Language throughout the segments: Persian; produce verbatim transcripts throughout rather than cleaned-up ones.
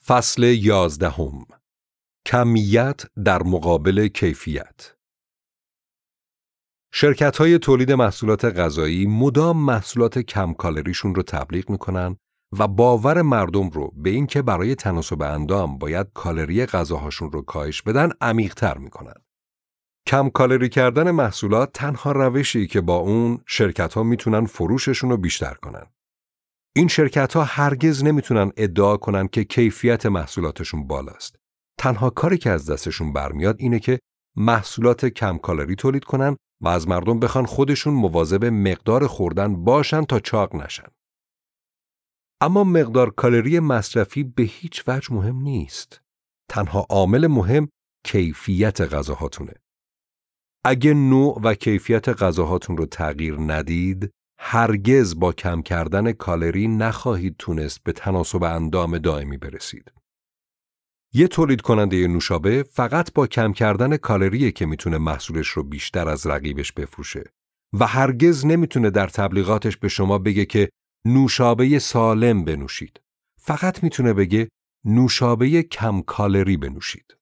فصل یازدهم. کمیت در مقابل کیفیت. شرکت‌های تولید محصولات غذایی مدام محصولات کم کالریشون رو تبلیغ میکنن و باور مردم رو به این که برای تناسب اندام باید کالری غذاهاشون رو کاهش بدن عمیق‌تر میکنن. کم کالری کردن محصولات تنها روشی که با اون شرکت‌ها میتونن فروششون رو بیشتر کنن. این شرکت‌ها هرگز نمیتونن ادعا کنن که کیفیت محصولاتشون بالاست. تنها کاری که از دستشون برمیاد اینه که محصولات کم کالری تولید کنن و از مردم بخوان خودشون مواظب مقدار خوردن باشن تا چاق نشن. اما مقدار کالری مصرفی به هیچ وجه مهم نیست. تنها عامل مهم کیفیت غذاهاتونه. اگه نوع و کیفیت غذاهاتون رو تغییر ندید، هرگز با کم کردن کالری نخواهید تونست به تناسب اندام دائمی برسید. یه تولید کننده نوشابه فقط با کم کردن کالریه که میتونه محصولش رو بیشتر از رقیبش بفروشه و هرگز نمیتونه در تبلیغاتش به شما بگه که نوشابه سالم بنوشید. فقط میتونه بگه نوشابه کم کالری بنوشید.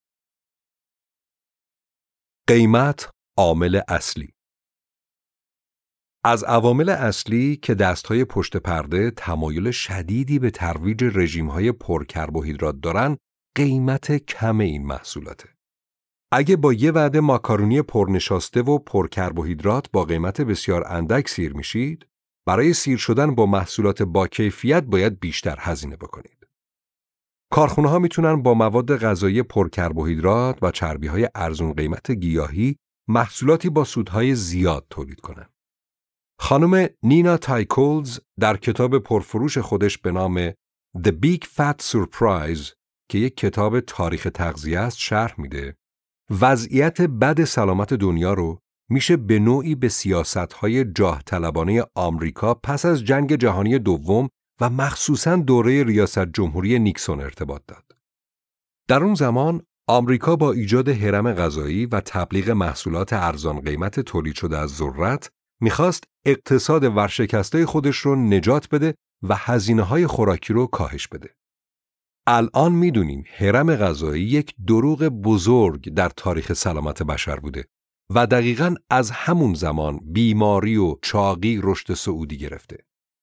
قیمت عامل اصلی. از عوامل اصلی که دستهای پشت پرده تمایل شدیدی به ترویج رژیم‌های پرکربوهیدرات دارن، قیمت کم این محصولاته. اگه با یه وعده ماکارونی پرنشاسته و پرکربوهیدرات با قیمت بسیار اندک سیر میشید، برای سیر شدن با محصولات با کیفیت باید بیشتر هزینه بکنید. کارخونه‌ها میتونن با مواد غذایی پرکربوهیدرات و چربی‌های ارزون قیمت گیاهی محصولاتی با سودهای زیاد تولید کنن. خانم نینا تایکولز در کتاب پرفروش خودش به نام The Big Fat Surprise که یک کتاب تاریخ تغذیه است شرح میده وضعیت بد سلامت دنیا رو میشه به نوعی به سیاست‌های جاه طلبانه آمریکا پس از جنگ جهانی دوم و مخصوصاً دوره ریاست جمهوری نیکسون ارتباط داد. در اون زمان آمریکا با ایجاد هرم غذایی و تبلیغ محصولات ارزان قیمت تولید شده از ذرت میخواست اقتصاد ورشکسته خودش رو نجات بده و هزینه‌های خوراکی رو کاهش بده. الان میدونیم هرم غذایی یک دروغ بزرگ در تاریخ سلامت بشر بوده و دقیقاً از همون زمان بیماری و چاقی رشد صعودی گرفته.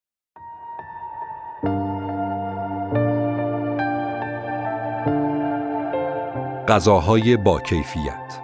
غذاهای با کیفیت.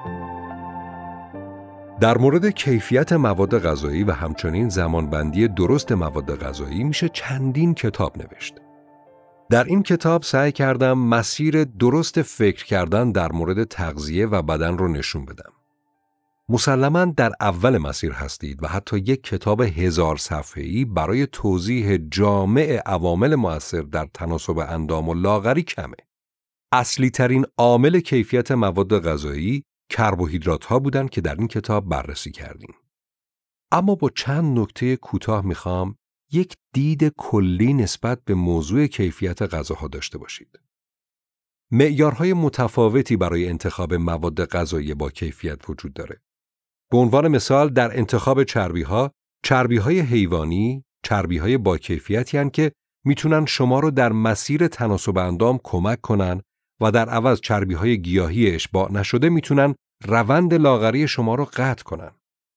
در مورد کیفیت مواد غذایی و همچنین زمانبندی درست مواد غذایی میشه چندین کتاب نوشت. در این کتاب سعی کردم مسیر درست فکر کردن در مورد تغذیه و بدن رو نشون بدم. مسلماً در اول مسیر هستید و حتی یک کتاب هزار صفحه‌ای برای توضیح جامع عوامل مؤثر در تناسب اندام و لاغری کمه. اصلی ترین عامل کیفیت مواد غذایی کربوهیدرات ها بودن که در این کتاب بررسی کردیم. اما با چند نکته کوتاه میخوام یک دید کلی نسبت به موضوع کیفیت غذاها داشته باشید. معیارهای متفاوتی برای انتخاب مواد غذایی با کیفیت وجود داره. به عنوان مثال در انتخاب چربی‌ها، چربی‌های حیوانی، چربی‌های با کیفیتی هستند که میتونن شما رو در مسیر تناسب اندام کمک کنن و در عوض چربی‌های گیاهی اشباع نشده میتونن روند لاغری شما رو قطع کنن.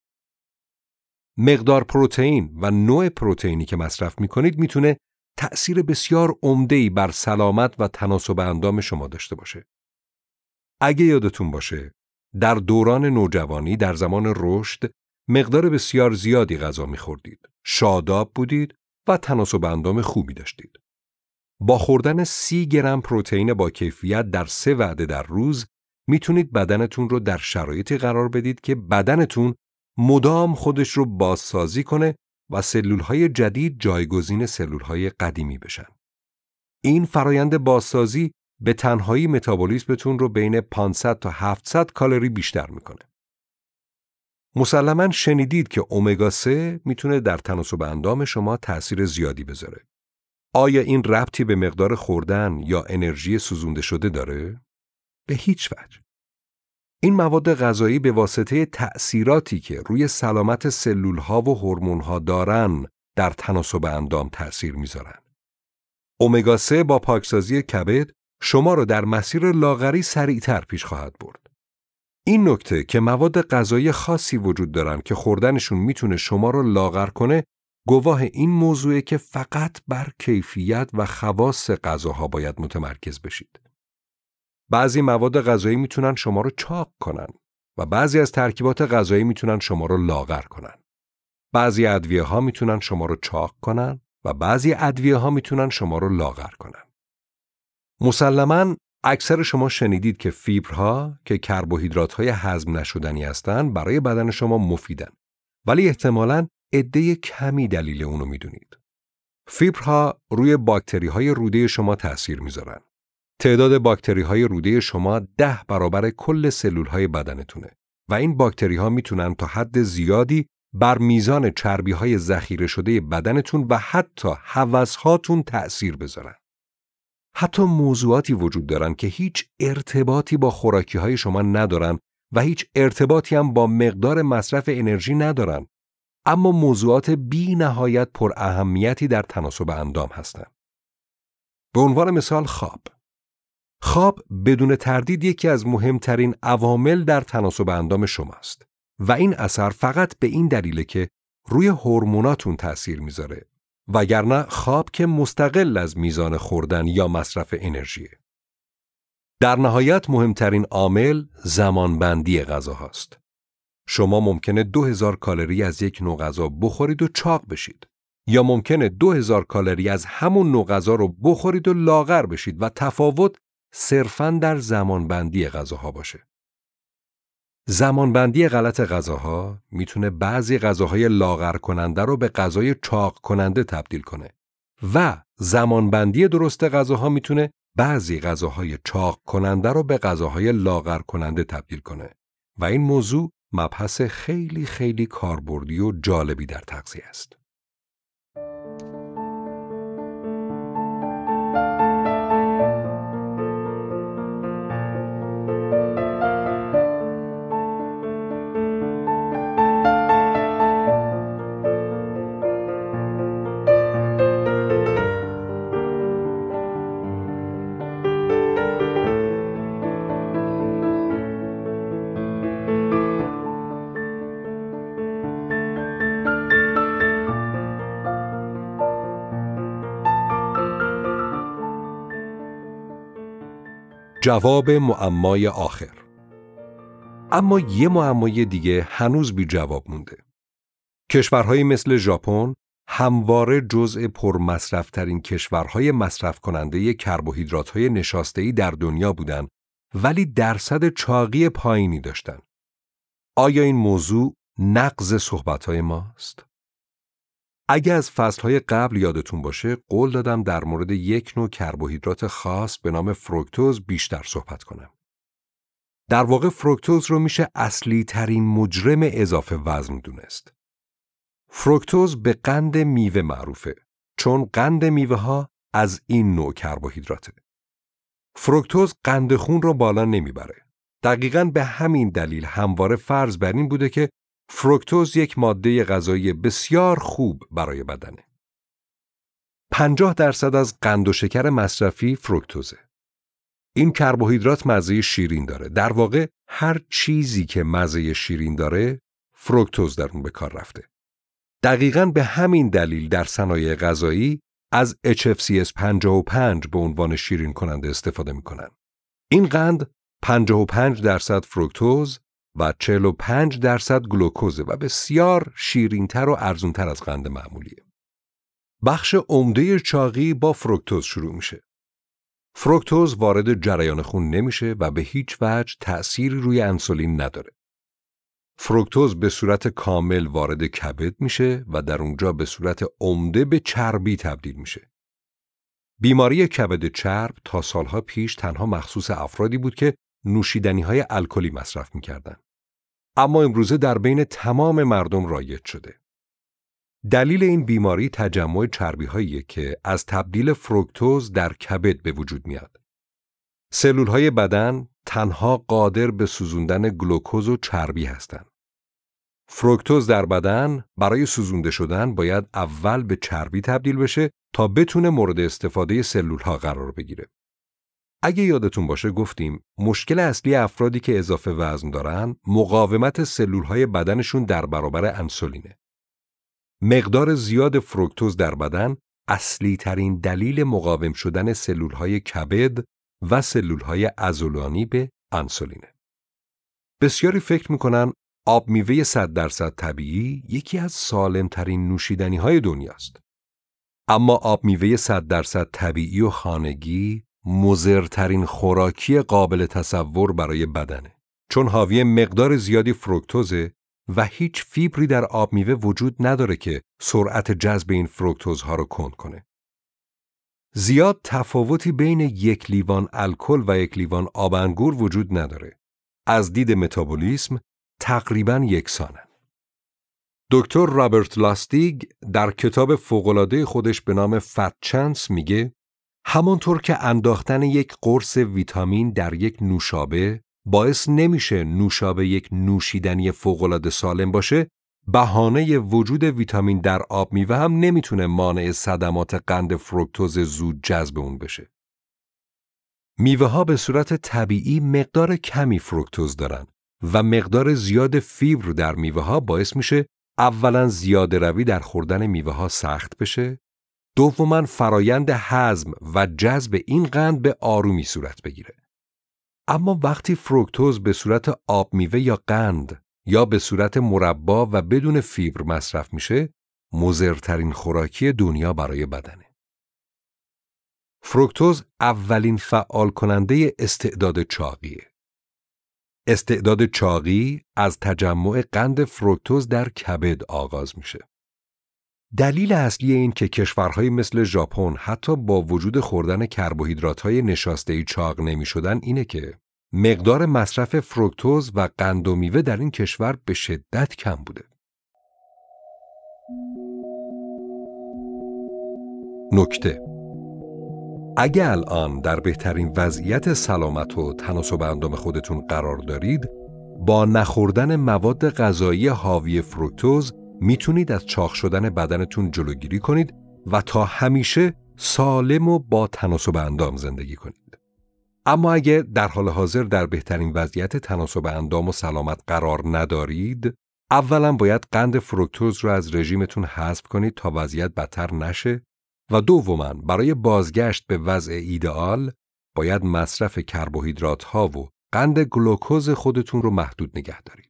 مقدار پروتئین و نوع پروتئینی که مصرف میکنید میتونه تأثیر بسیار عمده‌ای بر سلامت و تناسب اندام شما داشته باشه. اگه یادتون باشه، در دوران نوجوانی در زمان رشد مقدار بسیار زیادی غذا میخوردید، شاداب بودید و تناسب اندام خوبی داشتید. با خوردن سی گرم پروتئین با کیفیت در سه وعده در روز میتونید بدنتون رو در شرایطی قرار بدید که بدنتون مدام خودش رو بازسازی کنه و سلولهای جدید جایگزین سلولهای قدیمی بشن. این فرایند بازسازی به تنهایی متابولیسمتون رو بین پانصد تا هفتصد کالری بیشتر میکنه. مسلماً شنیدید که امگا سه میتونه در تناسب اندام شما تأثیر زیادی بذاره. آیا این ربطی به مقدار خوردن یا انرژی سوزونده شده داره؟ به هیچ وجه. این مواد غذایی به واسطه تأثیراتی که روی سلامت سلول‌ها و هورمون‌ها دارن در تناسب اندام تأثیر میذارن. امگا سه با پاکسازی کبد شما رو در مسیر لاغری سریعتر پیش خواهد برد. این نکته که مواد غذایی خاصی وجود دارن که خوردنشون میتونه شما رو لاغر کنه، گواه این موضوعه که فقط بر کیفیت و خواص غذاها باید متمرکز بشید. بعضی مواد غذایی میتونن شما رو چاق کنن و بعضی از ترکیبات غذایی میتونن شما رو لاغر کنن. بعضی ادویه ها میتونن شما رو چاق کنن و بعضی ادویه ها میتونن شما رو لاغر کنن. مسلماً اکثر شما شنیدید که فیبرها که کربوهیدرات‌های هضم نشدنی هستند برای بدن شما مفیدن، ولی احتمالاً عده کمی دلیل اونو میدونید. فیبرها روی باکتری‌های روده شما تأثیر میذارن. تعداد باکتری‌های روده شما ده برابر کل سلول‌های بدنتونه و این باکتری‌ها میتونن تا حد زیادی بر میزان چربی‌های ذخیره شده بدنتون و حتی هوس‌هاتون تأثیر بذارن. حتی موضوعاتی وجود دارن که هیچ ارتباطی با خوراکی‌های شما ندارن و هیچ ارتباطی هم با مقدار مصرف انرژی ندارن، اما موضوعات بی نهایت پر اهمیتی در تناسب اندام هستند. به عنوان مثال خواب. خواب بدون تردید یکی از مهمترین عوامل در تناسب اندام شماست و این اثر فقط به این دلیله که روی هورموناتون تأثیر میذاره، وگرنه خواب که مستقل از میزان خوردن یا مصرف انرژیه. در نهایت مهمترین عامل زمانبندی غذا هاست. شما ممکنه دو هزار کالری از یک نوع غذا بخورید و چاق بشید، یا ممکنه دو هزار کالری از همون نوع غذا رو بخورید و لاغر بشید و تفاوت صرفاً در زمانبندی غذاها باشه. زمانبندی غلط غذاها میتونه بعضی غذاهای لاغر کننده رو به غذای چاق کننده تبدیل کنه و زمانبندی درست غذاها میتونه بعضی غذاهای چاق کننده رو به غذاهای لاغر کننده تبدیل کنه و این موضوع مبحث خیلی خیلی کاربردی و جالبی در تغذیه است. جواب معمای آخر. اما یه معمای دیگه هنوز بی جواب مونده. کشورهایی مثل ژاپن همواره جزء پرمصرف‌ترین کشورهای مصرف کننده کربوهیدرات‌های نشاسته‌ای در دنیا بودن، ولی درصد چاقی پایینی داشتن. آیا این موضوع نقض صحبت‌های ماست؟ اگه از فصلهای قبل یادتون باشه، قول دادم در مورد یک نوع کربوهیدرات خاص به نام فروکتوز بیشتر صحبت کنم. در واقع فروکتوز رو میشه اصلی ترین مجرم اضافه وزن دونست. فروکتوز به قند میوه معروفه، چون قند میوه ها از این نوع کربوهیدراته. فروکتوز قند خون رو بالا نمیبره. دقیقاً به همین دلیل همواره فرض بر این بوده که فروکتوز یک ماده غذایی بسیار خوب برای بدنه. پنجاه درصد از قند و شکر مصرفی فروکتوزه. این کربوهیدرات مزه شیرین داره. در واقع هر چیزی که مزه شیرین داره، فروکتوز در اون به کار رفته. دقیقاً به همین دلیل در صنایع غذایی از اچ اف سی اس پنجاه و پنج به عنوان شیرین کننده استفاده میکنن. این قند پنجاه و پنج درصد فروکتوز و چهل و پنج درصد گلوکوزه و بسیار شیرین‌تر و ارزونتر از قند معمولیه. بخش عمده چاقی با فروکتوز شروع میشه. فروکتوز وارد جریان خون نمیشه و به هیچ وجه تأثیری روی انسولین نداره. فروکتوز به صورت کامل وارد کبد میشه و در اونجا به صورت عمده به چربی تبدیل میشه. بیماری کبد چرب تا سالها پیش تنها مخصوص افرادی بود که نوشیدنی‌های الکلی مصرف می‌کردند. اما امروزه در بین تمام مردم رایج شده. دلیل این بیماری تجمع چربی‌هاییه که از تبدیل فروکتوز در کبد به وجود میاد. سلول‌های بدن تنها قادر به سوزوندن گلوکوز و چربی هستند. فروکتوز در بدن برای سوزونده شدن باید اول به چربی تبدیل بشه تا بتونه مورد استفاده سلول‌ها قرار بگیره. اگه یادتون باشه گفتیم مشکل اصلی افرادی که اضافه وزن دارن مقاومت سلول‌های بدنشون در برابر انسولینه. مقدار زیاد فرکتوز در بدن اصلی ترین دلیل مقاوم شدن سلول‌های کبد و سلول‌های عضلانی به انسولینه. بسیاری فکر می‌کنن آب میوه صد درصد طبیعی یکی از سالم‌ترین نوشیدنی‌های دنیاست. اما آب میوه صد درصد طبیعی و خانگی مضرترین خوراکی قابل تصور برای بدنه، چون حاوی مقدار زیادی فرکتوزه و هیچ فیبری در آب میوه وجود نداره که سرعت جذب این فرکتوزها رو کند کنه. زیاد تفاوتی بین یک لیوان الکل و یک لیوان آب انگور وجود نداره. از دید متابولیسم تقریباً یکسانن. دکتر رابرت لاستیگ در کتاب فوق‌العاده خودش به نام فت چانس میگه همانطور که انداختن یک قرص ویتامین در یک نوشابه باعث نمیشه نوشابه یک نوشیدنی فوق‌العاده سالم باشه، بهانه وجود ویتامین در آب میوه هم نمیتونه مانع صدمات قند فرکتوز زود جذب اون بشه. میوه ها به صورت طبیعی مقدار کمی فرکتوز دارن و مقدار زیاد فیبر در میوه ها باعث میشه اولاً زیاده روی در خوردن میوه ها سخت بشه، دوماً فرایند هضم و جذب این قند به آرومی صورت بگیره. اما وقتی فرکتوز به صورت آب میوه یا قند یا به صورت مربا و بدون فیبر مصرف میشه، مضرترین خوراکی دنیا برای بدنه. فرکتوز اولین فعال کننده استعداد چاقیه. استعداد چاقی از تجمع قند فرکتوز در کبد آغاز میشه. دلیل اصلی این که کشورهای مثل ژاپن حتی با وجود خوردن کربوهیدرات‌های نشاسته‌ای چاق نمی‌شدن اینه که مقدار مصرف فرکتوز و قند و میوه در این کشور به شدت کم بوده. نکته: اگه الان در بهترین وضعیت سلامت و تناسب اندام خودتون قرار دارید، با نخوردن مواد غذایی حاوی فرکتوز میتونید از چاق شدن بدنتون جلوگیری کنید و تا همیشه سالم و با تناسب اندام زندگی کنید. اما اگه در حال حاضر در بهترین وضعیت تناسب اندام و سلامت قرار ندارید، اولا باید قند فرکتوز رو از رژیمتون حذف کنید تا وضعیت بدتر نشه و دوما برای بازگشت به وضع ایدئال باید مصرف کربوهیدرات ها و قند گلوکوز خودتون رو محدود نگه دارید.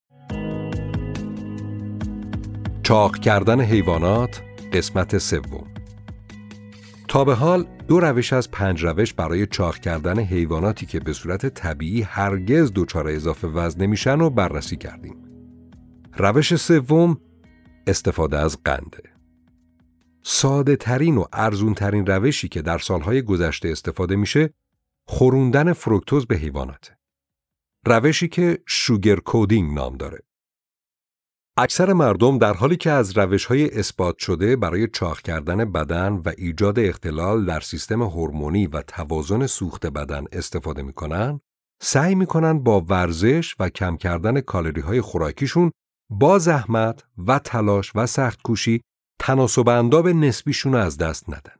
چاق کردن حیوانات قسمت سوم. تا به حال دو روش از پنج روش برای چاق کردن حیواناتی که به صورت طبیعی هرگز دچار اضافه وزن نمیشن رو بررسی کردیم. روش سوم استفاده از قنده. ساده ترین و ارزون ترین روشی که در سالهای گذشته استفاده میشه خوروندن فرکتوز به حیواناته. روشی که شوگر کودینگ نام داره. اکثر مردم در حالی که از روش‌های اثبات شده برای چاق کردن بدن و ایجاد اختلال در سیستم هورمونی و توازن سوخت بدن استفاده میکنن، سعی میکنن با ورزش و کم کردن کالری‌های خوراکیشون با زحمت و تلاش و سخت کوشی تناسب اندام نسبیشون رو از دست ندن.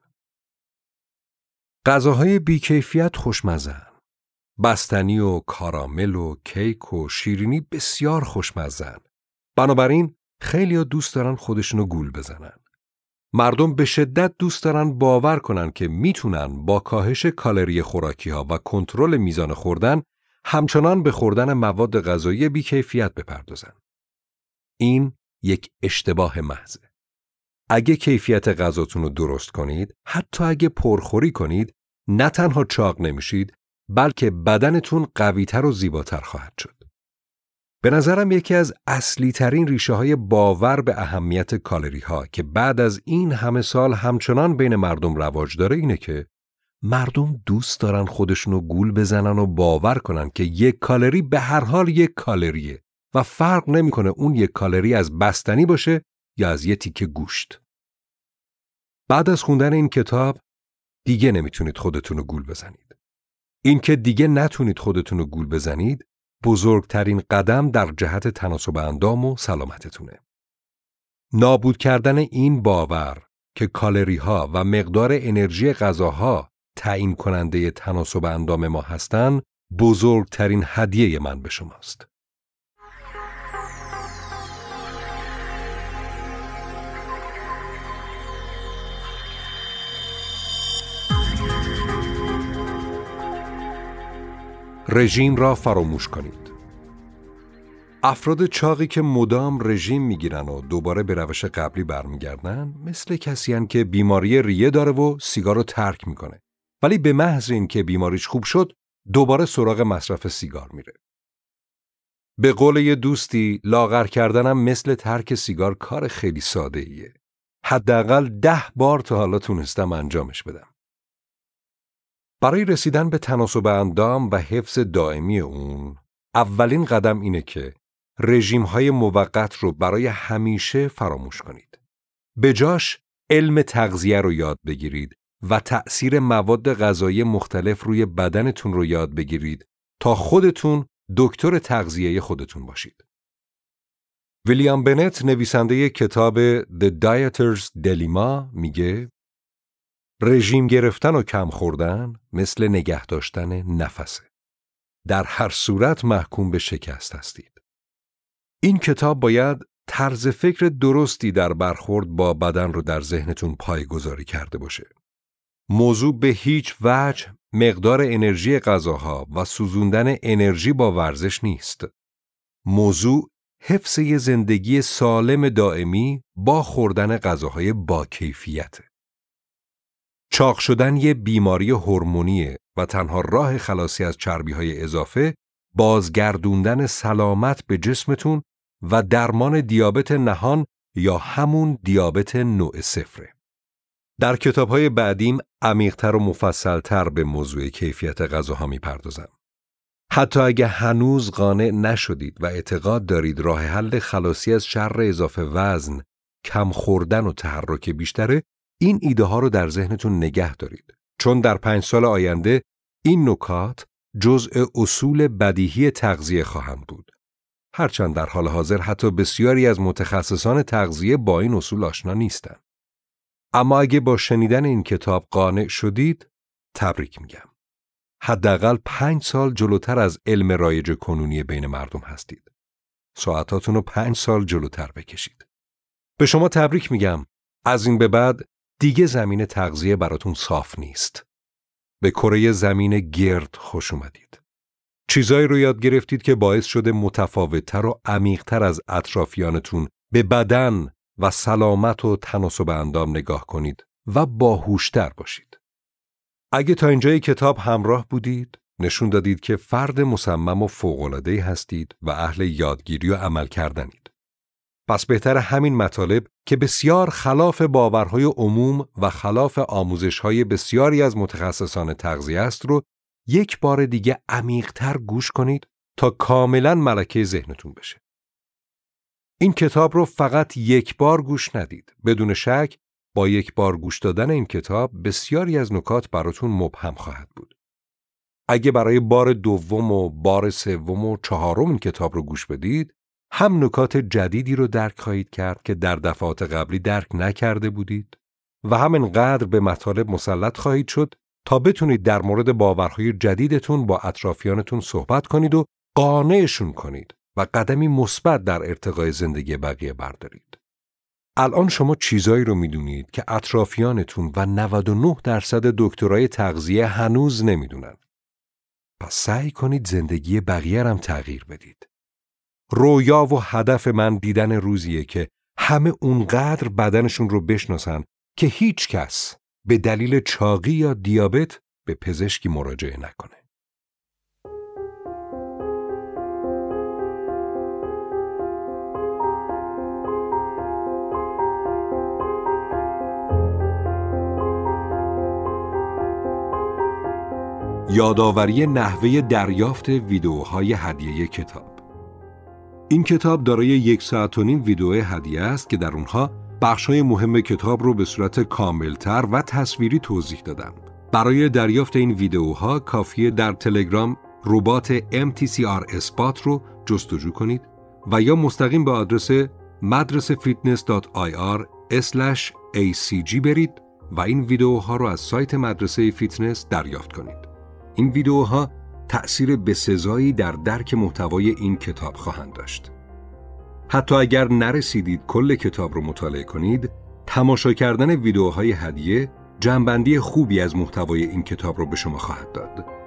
غذاهای بیکیفیت خوشمزه‌ان. بستنی و کارامل و کیک و شیرینی بسیار خوشمزه‌ان. بنابراین خیلی‌ها دوست دارن خودشونو گول بزنن. مردم به شدت دوست دارن باور کنن که میتونن با کاهش کالری خوراکی‌ها و کنترل میزان خوردن همچنان به خوردن مواد غذایی بیکیفیت بپردازن. این یک اشتباه محضه. اگه کیفیت غذاتون رو درست کنید، حتی اگه پرخوری کنید، نه تنها چاق نمیشید، بلکه بدنتون قوی‌تر و زیباتر خواهد شد. به نظرم یکی از اصلی ترین ریشه های باور به اهمیت کالری ها که بعد از این همه سال همچنان بین مردم رواج داره اینه که مردم دوست دارن خودشونو گول بزنن و باور کنن که یک کالری به هر حال یک کالریه و فرق نمیکنه اون یک کالری از بستنی باشه یا از یه تیکه گوشت. بعد از خوندن این کتاب دیگه نمیتونید خودتونو گول بزنید. این که دیگه نتونید خودتونو گول بزنید بزرگترین قدم در جهت تناسب اندام و سلامتتونه. نابود کردن این باور که کالری ها و مقدار انرژی غذاها تعیین کننده تناسب اندام ما هستند، بزرگترین هدیه من به شماست. رژیم را فراموش کنید. افراد چاقی که مدام رژیم میگیرن و دوباره به روش قبلی برمیگردن مثل کسی هن که بیماری ریه داره و سیگار رو ترک میکنه، ولی به محض این که بیماریش خوب شد دوباره سراغ مصرف سیگار میره. به قول یه دوستی، لاغر کردنم مثل ترک سیگار کار خیلی ساده ایه. حداقل ده بار تا حالا تونستم انجامش بدم. برای رسیدن به تناسب اندام و حفظ دائمی اون، اولین قدم اینه که رژیم‌های موقت رو برای همیشه فراموش کنید. به جاش علم تغذیه رو یاد بگیرید و تأثیر مواد غذایی مختلف روی بدنتون رو یاد بگیرید تا خودتون دکتر تغذیه خودتون باشید. ویلیام بنت، نویسنده کتاب The Dieter's Dilemma، میگه رژیم گرفتن و کم خوردن مثل نگه داشتن نفسه. در هر صورت محکوم به شکست هستید. این کتاب باید طرز فکر درستی در برخورد با بدن رو در ذهنتون پایه‌گذاری کرده باشه. موضوع به هیچ وجه مقدار انرژی غذاها و سوزوندن انرژی با ورزش نیست. موضوع حفظ یه زندگی سالم دائمی با خوردن غذاهای با کیفیته. چاق شدن یه بیماری هورمونیه و تنها راه خلاصی از چربی‌های اضافه بازگردوندن سلامت به جسمتون و درمان دیابت نهان یا همون دیابت نوع صفره. در کتاب‌های بعدیم عمیق‌تر و مفصل‌تر به موضوع کیفیت غذاها می‌پردازم. حتی اگه هنوز قانع نشدید و اعتقاد دارید راه حل خلاصی از شر اضافه وزن، کم خوردن و تحرک بیشتره، این ایده ها رو در ذهنتون نگه دارید. چون در پنج سال آینده این نکات جزء اصول بدیهی تغذیه خواهند بود. هرچند در حال حاضر حتی بسیاری از متخصصان تغذیه با این اصول آشنا نیستند. اما اگه با شنیدن این کتاب قانع شدید، تبریک میگم. حداقل پنج سال جلوتر از علم رایج کنونی بین مردم هستید. ساعتاتون رو پنج سال جلوتر بکشید. به شما تبریک میگم. از این به بعد دیگه زمین تغذیه براتون صاف نیست. به کره زمین گرد خوش اومدید. چیزایی رو یاد گرفتید که باعث شده متفاوت‌تر و عمیق‌تر از اطرافیانتون به بدن و سلامت و تناسب اندام نگاه کنید و باهوش‌تر باشید. اگه تا اینجای کتاب همراه بودید، نشون دادید که فرد مصمم و فوق‌العاده‌ای هستید و اهل یادگیری و عمل کردنید. پس بهتر همین مطالب که بسیار خلاف باورهای عموم و خلاف آموزش‌های بسیاری از متخصصان تغذیه است رو یک بار دیگه عمیق‌تر گوش کنید تا کاملاً ملکه ذهنتون بشه. این کتاب رو فقط یک بار گوش ندید. بدون شک با یک بار گوش دادن این کتاب بسیاری از نکات براتون مبهم خواهد بود. اگه برای بار دوم و بار سوم و چهارم این کتاب رو گوش بدید، هم نکات جدیدی رو درک خواهید کرد که در دفعات قبلی درک نکرده بودید و هم انقدر به مطالب مسلط خواهید شد تا بتونید در مورد باورهای جدیدتون با اطرافیانتون صحبت کنید و قانعشون کنید و قدمی مثبت در ارتقای زندگی بقیه بردارید. الان شما چیزایی رو میدونید که اطرافیانتون و نود و نه درصد دکترای تغذیه هنوز نمیدونن. پس سعی کنید زندگی بقیه هم تغییر بدید. رویا و هدف من دیدن روزیه که همه اونقدر بدنشون رو بشناسن که هیچ کس به دلیل چاقی یا دیابت به پزشکی مراجعه نکنه. یادآوری نحوه دریافت ویدئوهای هدیه کتاب. این کتاب دارای یک ساعت و نیم ویدئو هدیه است که در اونها بخش‌های مهم کتاب رو به صورت کاملتر و تصویری توضیح دادم. برای دریافت این ویدئوها کافیه در تلگرام ربات ام تی سی آر اثبات رو جستجو کنید و یا مستقیم به آدرس مدرسه فیتنس دات آی آر اسلش ای سی جی برید و این ویدیوها رو از سایت مدرسه فیتنس دریافت کنید. این ویدیوها تأثیر بسزایی در درک محتوای این کتاب خواهند داشت. حتی اگر نرسیدید کل کتاب رو مطالعه کنید، تماشا کردن ویدیوهای هدیه جمع‌بندی خوبی از محتوای این کتاب رو به شما خواهد داد.